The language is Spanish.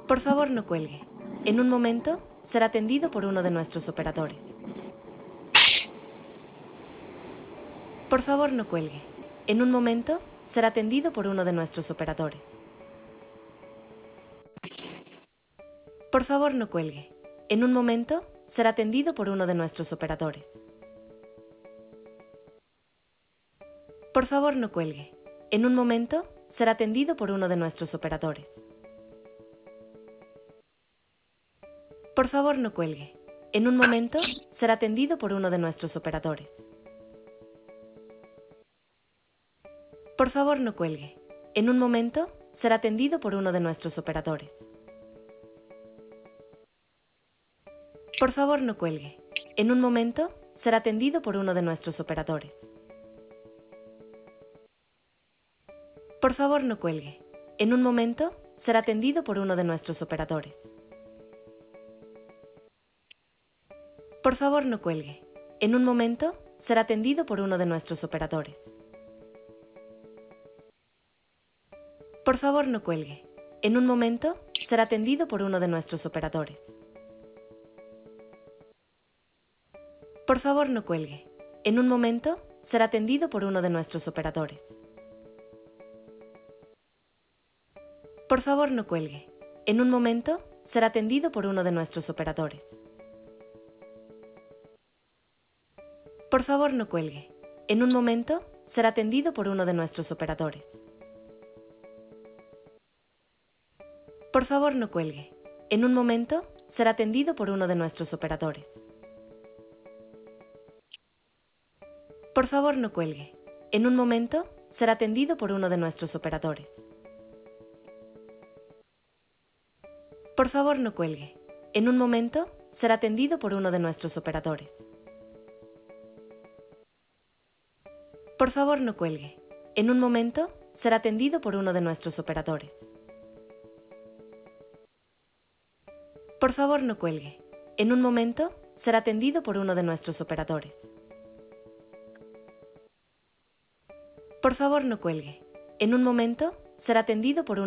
Por favor, no cuelgue. En un momento, será atendido por uno de nuestros operadores. Por favor, no cuelgue. En un momento, será atendido por uno de nuestros operadores. Por favor, no cuelgue. En un momento, será atendido por uno de nuestros operadores. Por favor, no cuelgue. En un momento, será atendido por uno de nuestros operadores. Por favor, no cuelgue. En un momento, será atendido por uno de nuestros operadores. Por favor, no cuelgue. En un momento, será atendido por uno de nuestros operadores. Por favor, no cuelgue. En un momento, será atendido por uno de nuestros operadores. Por favor, no cuelgue. En un momento, será atendido por uno de nuestros operadores. Por favor, no cuelgue. En un momento, será atendido por uno de nuestros operadores. Por favor, no cuelgue. En un momento, será atendido por uno de nuestros operadores. Por favor, no cuelgue. En un momento, será atendido por uno de nuestros operadores. Por favor, no cuelgue. En un momento, será atendido por uno de nuestros operadores. Por favor, no cuelgue. En un momento, será atendido por uno de nuestros operadores. Por favor, no cuelgue. En un momento, será atendido por uno de nuestros operadores. Por favor, no cuelgue. En un momento, será atendido por uno de nuestros operadores. Por favor, no cuelgue. En un momento, será atendido por uno de nuestros operadores. Por favor, no cuelgue. En un momento, será atendido por uno de nuestros operadores. Por favor, no cuelgue. En un momento, será atendido por uno de nuestros operadores. Por favor, no cuelgue. En un momento, será atendido por uno